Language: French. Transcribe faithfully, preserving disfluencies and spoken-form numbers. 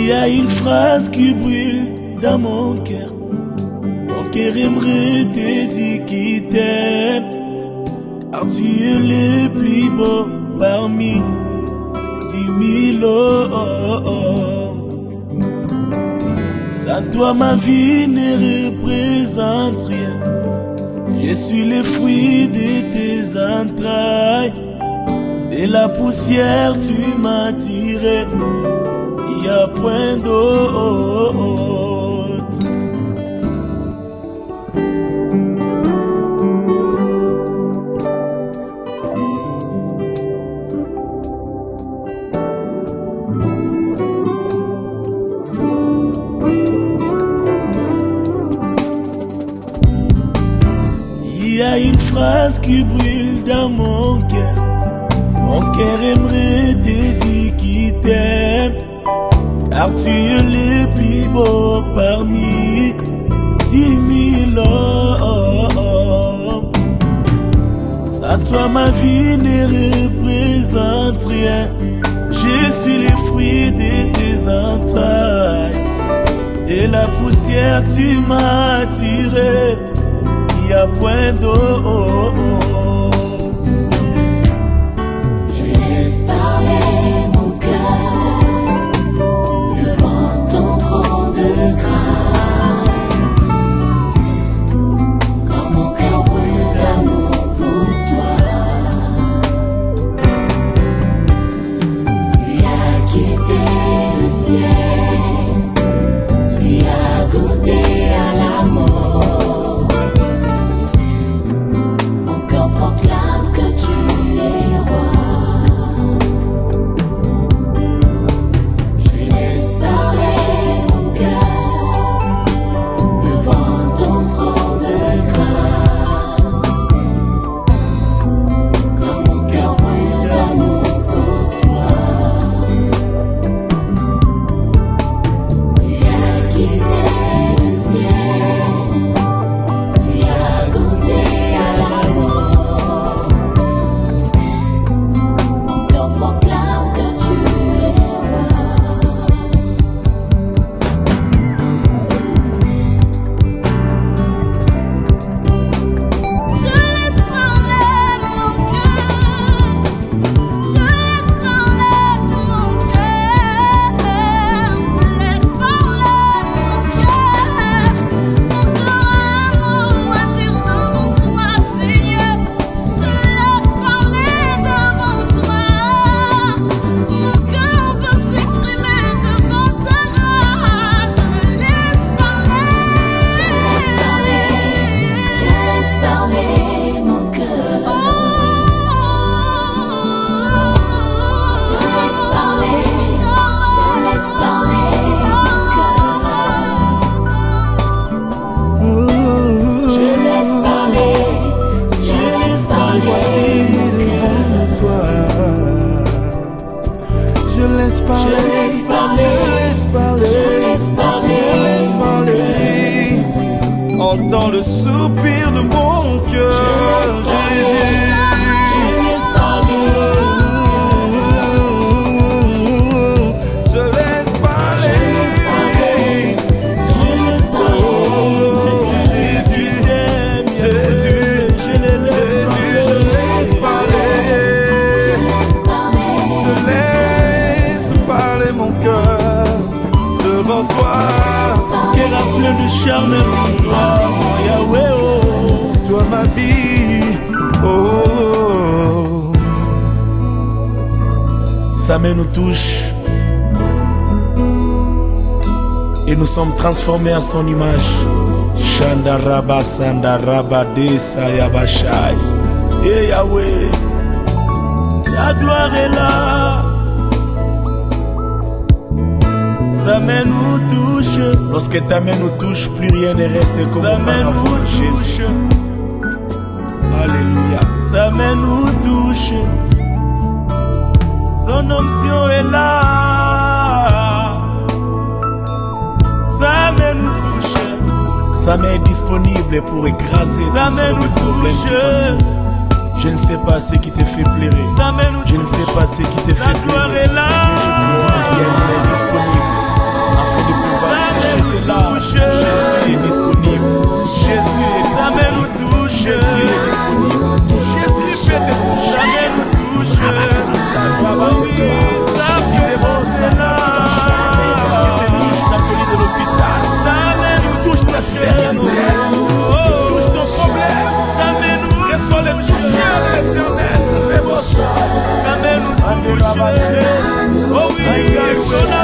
Il y a une phrase qui brûle dans mon cœur. Mon cœur aimerait te dire qu'il t'aime, car tu es le plus beau parmi dix mille hommes. Sans toi ma vie ne représente rien. Je suis le fruit de tes entrailles. De la poussière tu m'as tiré, il n'y a point d'autre. Il y a une phrase qui brûle dans mon cœur. Mon cœur aimerait te dire qu'il t'aime, car tu es le plus beau parmi dix mille hommes. Sans toi ma vie ne représente rien. Je suis le fruit de tes entrailles. De la poussière tu m'as tiré, il n'y a point d'autre. Je laisse parler, je laisse parler, je laisse parler, je laisse parler. Entends le soupir de mon cœur, Jésus. Je laisse parler, je laisse parler, je laisse parler. Jésus, Jésus, je laisse parler, je laisse parler mon cœur devant toi. Cœur a plein de charme pour toi, mon Yahweh, oh. Toi ma vie, oh, oh, oh. Sa main nous touche et nous sommes transformés à son image. Shandaraba Sandaraba de Sayabashai. Et Yahweh, la gloire est là. Sa main nous touche. Lorsque ta main nous touche, plus rien ne reste comme Sa main nous touche. Alléluia. Sa main nous touche. Son onction est là. Sa main nous touche. Sa main est disponible pour écraser. Sa main nous touche. Je ne sais pas ce qui te fait pleurer. Je ne sais pas ce qui te fait pleurer. Sa gloire est là. Mais je crois qu'elle est disponible bouche. Oh oui, ton